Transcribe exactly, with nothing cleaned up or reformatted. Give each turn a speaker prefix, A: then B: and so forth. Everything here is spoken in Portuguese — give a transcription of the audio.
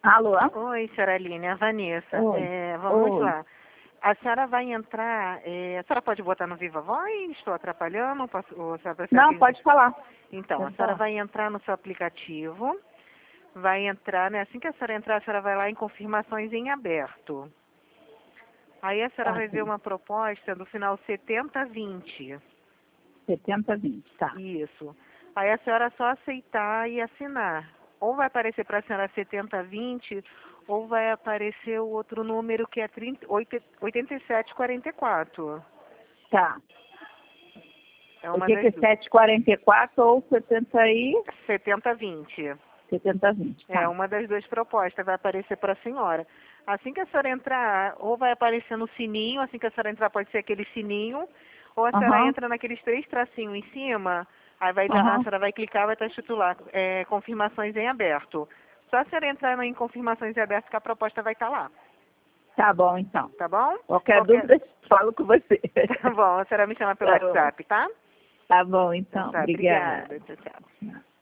A: Alô?
B: Oi, senhora Aline, a Vanessa.
A: Oi.
B: É, vamos
A: Oi.
B: lá. A senhora vai entrar, é, a senhora pode botar no Viva Voz? Estou atrapalhando? Posso, ou a senhora prefere
A: Não,
B: que-
A: pode falar.
B: Então, a
A: Pode
B: senhora
A: falar.
B: vai entrar no seu aplicativo, vai entrar, né? Assim que a senhora entrar, a senhora vai lá em confirmações em aberto. Aí a senhora
A: Tá,
B: vai ver
A: sim.
B: uma proposta do final setenta vinte.
A: setenta vinte, tá.
B: Isso. Aí a senhora só aceitar e assinar. Ou vai aparecer para a senhora setenta vinte, ou vai aparecer o outro número que é trinta, oitenta e sete quarenta e quatro.
A: Tá.
B: É
A: O
B: uma
A: que
B: das
A: que é
B: duas.
A: setecentos e quarenta e quatro ou setenta e...
B: setenta vinte.
A: setenta vinte,
B: É
A: tá.
B: uma das duas propostas, vai aparecer para a senhora. Assim que a senhora entrar, ou vai aparecer no sininho, assim que a senhora entrar pode ser aquele sininho, ou a senhora
A: Aham,
B: entra naqueles três tracinhos em cima, aí vai dar, a
A: aham.
B: senhora vai clicar, vai estar escrito lá, é, confirmações em aberto. Só a senhora entrar em confirmações em aberto que a proposta vai estar lá,
A: Tá bom, então.
B: tá bom?
A: Qualquer
B: Qualquer...
A: dúvida, falo com você.
B: Tá bom, a senhora me chama pelo
A: Tá bom.
B: WhatsApp, tá?
A: Tá bom,
B: Então
A: então.
B: tá,
A: Obrigada.
B: obrigada, tchau, tchau.